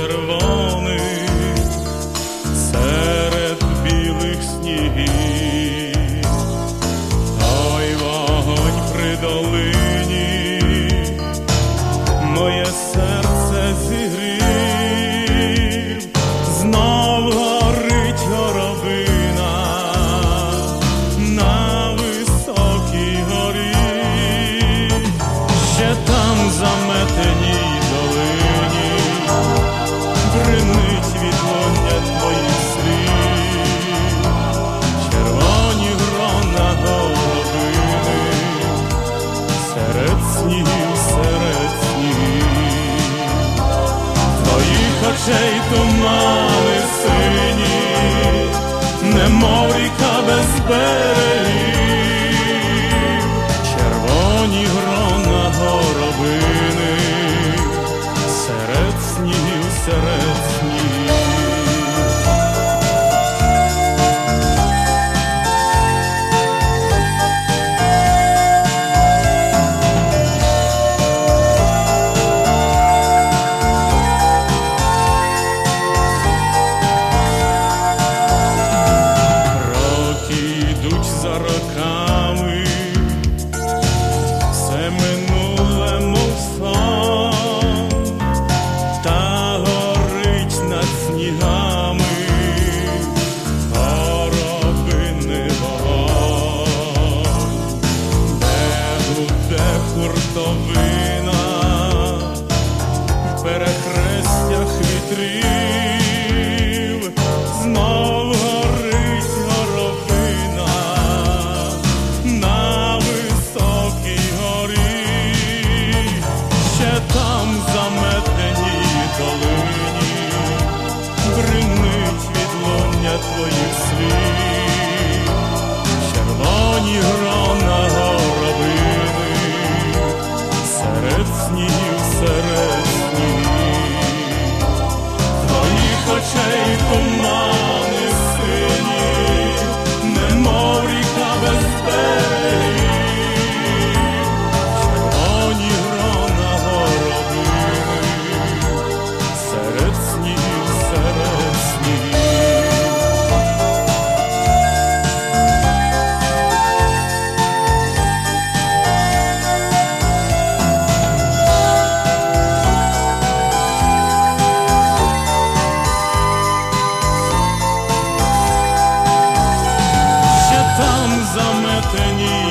червоних серед білих снігів, той вогонь при долині моє серце зігрів, знов горить горобина на високій горі, ще там в заметеній долині бринить відлуння твоїх слів, червоні грона горобини серед снігів, серед снігів, твоїх очей тумани сині, немов ріка без берегів, червоні грона горобини серед снігів, серед снігів. За роками все минуле, мов сон, та горить над снігами горобини вогонь, де гуде хуртовина в перехрестях вітрів, знов горить горобина на високій горі, ще там в заметеній долині бринить відлуння твоїх слів, червоні грона горобини серед снігів, серед снігів, твоїх очей тумани сині, немов ріка без берегів, червоні грона горобини серед снігів, серед снігів. Ще там в заметеній